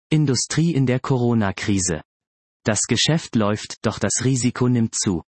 Industrie in der Corona-Krise. Das Geschäft läuft, doch das Risiko nimmt zu.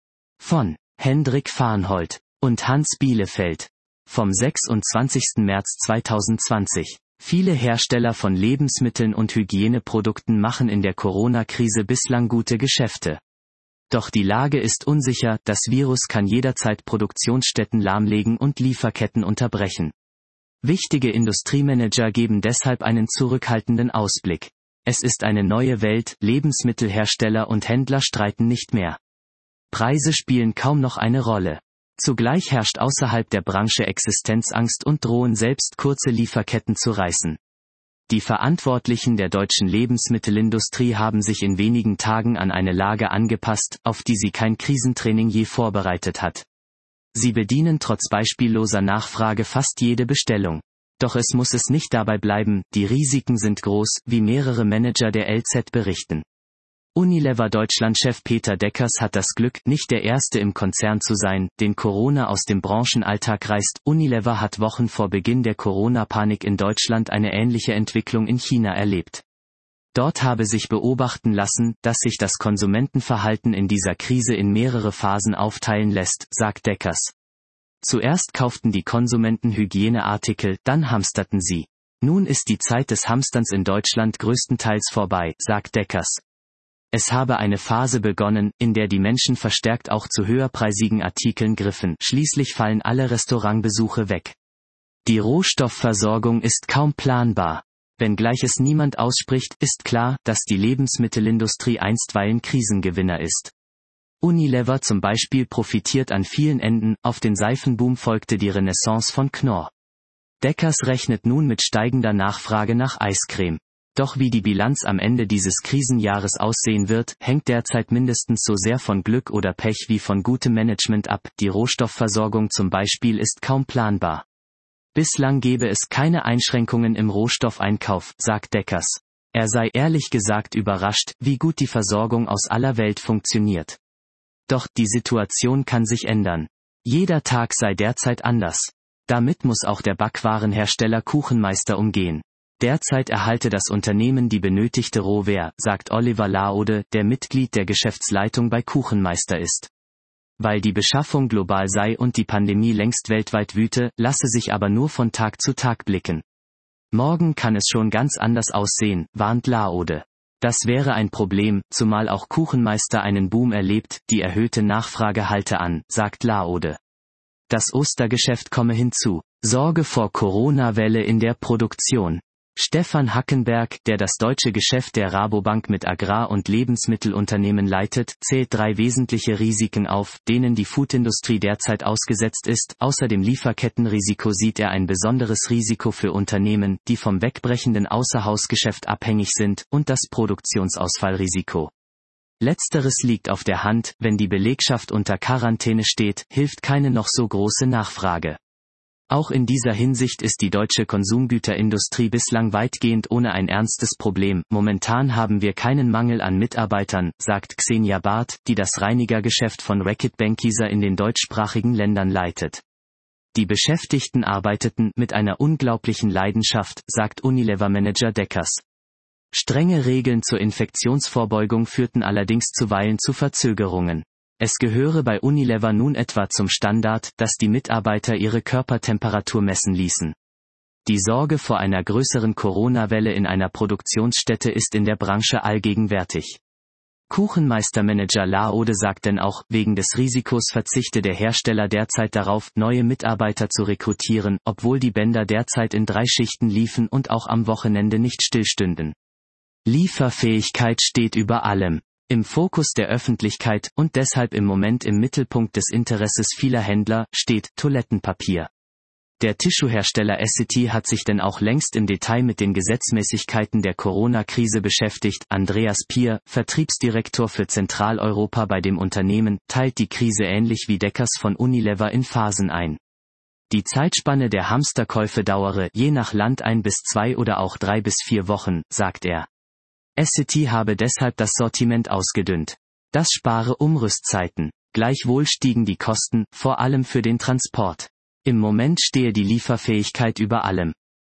Von Hendrik Farnhold und Hans Bielefeld. Vom 26. März 2020. Viele Hersteller von Lebensmitteln und Hygieneprodukten machen in der Corona-Krise bislang gute Geschäfte. Doch die Lage ist unsicher, das Virus kann jederzeit Produktionsstätten lahmlegen und Lieferketten unterbrechen. Wichtige Industriemanager geben deshalb einen zurückhaltenden Ausblick. Es ist eine neue Welt, Lebensmittelhersteller und Händler streiten nicht mehr. Preise spielen kaum noch eine Rolle. Zugleich herrscht außerhalb der Branche Existenzangst und drohen selbst kurze Lieferketten zu reißen. Die Verantwortlichen der deutschen Lebensmittelindustrie haben sich in wenigen Tagen an eine Lage angepasst, auf die sie kein Krisentraining je vorbereitet hat. Sie bedienen trotz beispielloser Nachfrage fast jede Bestellung. Doch es muss es nicht dabei bleiben, die Risiken sind groß, wie mehrere Manager der LZ berichten. Unilever Deutschland-Chef Peter Deckers hat das Glück, nicht der Erste im Konzern zu sein, den Corona aus dem Branchenalltag reißt. Unilever hat Wochen vor Beginn der Corona-Panik in Deutschland eine ähnliche Entwicklung in China erlebt. Dort habe sich beobachten lassen, dass sich das Konsumentenverhalten in dieser Krise in mehrere Phasen aufteilen lässt, sagt Deckers. Zuerst kauften die Konsumenten Hygieneartikel, dann hamsterten sie. Nun ist die Zeit des Hamsterns in Deutschland größtenteils vorbei, sagt Deckers. Es habe eine Phase begonnen, in der die Menschen verstärkt auch zu höherpreisigen Artikeln griffen, schließlich fallen alle Restaurantbesuche weg. Die Rohstoffversorgung ist kaum planbar. Wenngleich es niemand ausspricht, ist klar, dass die Lebensmittelindustrie einstweilen Krisengewinner ist. Unilever zum Beispiel profitiert an vielen Enden, auf den Seifenboom folgte die Renaissance von Knorr. Deckers rechnet nun mit steigender Nachfrage nach Eiscreme. Doch wie die Bilanz am Ende dieses Krisenjahres aussehen wird, hängt derzeit mindestens so sehr von Glück oder Pech wie von gutem Management ab. Die Rohstoffversorgung zum Beispiel ist kaum planbar. Bislang gebe es keine Einschränkungen im Rohstoffeinkauf, sagt Deckers. Er sei ehrlich gesagt überrascht, wie gut die Versorgung aus aller Welt funktioniert. Doch die Situation kann sich ändern. Jeder Tag sei derzeit anders. Damit muss auch der Backwarenhersteller Kuchenmeister umgehen. Derzeit erhalte das Unternehmen die benötigte Rohware, sagt Oliver Laode, der Mitglied der Geschäftsleitung bei Kuchenmeister ist. Weil die Beschaffung global sei und die Pandemie längst weltweit wüte, lasse sich aber nur von Tag zu Tag blicken. Morgen kann es schon ganz anders aussehen, warnt Laode. Das wäre ein Problem, zumal auch Kuchenmeister einen Boom erlebt, die erhöhte Nachfrage halte an, sagt Laode. Das Ostergeschäft komme hinzu. Sorge vor Corona-Welle in der Produktion. Stefan Hackenberg, der das deutsche Geschäft der Rabobank mit Agrar- und Lebensmittelunternehmen leitet, zählt 3 wesentliche Risiken auf, denen die Foodindustrie derzeit ausgesetzt ist. Außer dem Lieferkettenrisiko sieht er ein besonderes Risiko für Unternehmen, die vom wegbrechenden Außerhausgeschäft abhängig sind, und das Produktionsausfallrisiko. Letzteres liegt auf der Hand, wenn die Belegschaft unter Quarantäne steht, hilft keine noch so große Nachfrage. Auch in dieser Hinsicht ist die deutsche Konsumgüterindustrie bislang weitgehend ohne ein ernstes Problem. Momentan haben wir keinen Mangel an Mitarbeitern, sagt Xenia Barth, die das Reinigergeschäft von Reckitt Benckiser in den deutschsprachigen Ländern leitet. Die Beschäftigten arbeiteten mit einer unglaublichen Leidenschaft, sagt Unilever-Manager Deckers. Strenge Regeln zur Infektionsvorbeugung führten allerdings zuweilen zu Verzögerungen. Es gehöre bei Unilever nun etwa zum Standard, dass die Mitarbeiter ihre Körpertemperatur messen ließen. Die Sorge vor einer größeren Corona-Welle in einer Produktionsstätte ist in der Branche allgegenwärtig. Kuchenmeistermanager Laode sagt denn auch, wegen des Risikos verzichte der Hersteller derzeit darauf, neue Mitarbeiter zu rekrutieren, obwohl die Bänder derzeit in 3 Schichten liefen und auch am Wochenende nicht stillstünden. Lieferfähigkeit steht über allem. Im Fokus der Öffentlichkeit und deshalb im Moment im Mittelpunkt des Interesses vieler Händler steht Toilettenpapier. Der Tischuhersteller Essity hat sich denn auch längst im Detail mit den Gesetzmäßigkeiten der Corona-Krise beschäftigt. Andreas Pier, Vertriebsdirektor für Zentraleuropa bei dem Unternehmen, teilt die Krise ähnlich wie Deckers von Unilever in Phasen ein. Die Zeitspanne der Hamsterkäufe dauere je nach Land 1 bis 2 oder auch 3 bis 4 Wochen, sagt er. Essity habe deshalb das Sortiment ausgedünnt. Das spare Umrüstzeiten. Gleichwohl stiegen die Kosten, vor allem für den Transport. Im Moment stehe die Lieferfähigkeit über allem.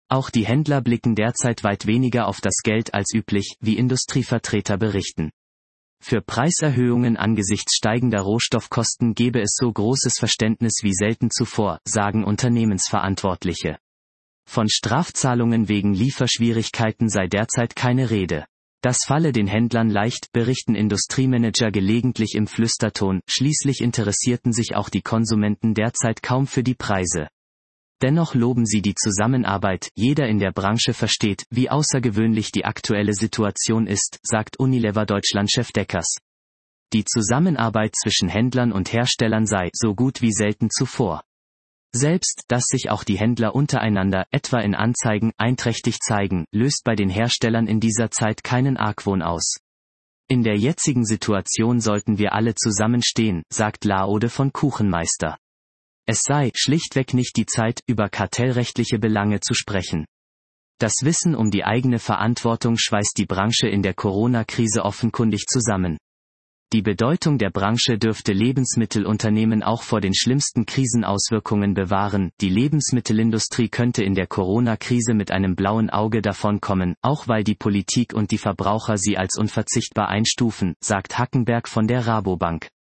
Auch die Händler blicken derzeit weit weniger auf das Geld als üblich, wie Industrievertreter berichten. Für Preiserhöhungen angesichts steigender Rohstoffkosten gebe es so großes Verständnis wie selten zuvor, sagen Unternehmensverantwortliche. Von Strafzahlungen wegen Lieferschwierigkeiten sei derzeit keine Rede. Das falle den Händlern leicht, berichten Industriemanager gelegentlich im Flüsterton, schließlich interessierten sich auch die Konsumenten derzeit kaum für die Preise. Dennoch loben sie die Zusammenarbeit, jeder in der Branche versteht, wie außergewöhnlich die aktuelle Situation ist, sagt Unilever Deutschland-Chef Deckers. Die Zusammenarbeit zwischen Händlern und Herstellern sei so gut wie selten zuvor. Selbst, dass sich auch die Händler untereinander, etwa in Anzeigen, einträchtig zeigen, löst bei den Herstellern in dieser Zeit keinen Argwohn aus. In der jetzigen Situation sollten wir alle zusammenstehen, sagt Laode von Kuchenmeister. Es sei schlichtweg nicht die Zeit, über kartellrechtliche Belange zu sprechen. Das Wissen um die eigene Verantwortung schweißt die Branche in der Corona-Krise offenkundig zusammen. Die Bedeutung der Branche dürfte Lebensmittelunternehmen auch vor den schlimmsten Krisenauswirkungen bewahren. Die Lebensmittelindustrie könnte in der Corona-Krise mit einem blauen Auge davonkommen, auch weil die Politik und die Verbraucher sie als unverzichtbar einstufen, sagt Hackenberg von der Rabobank.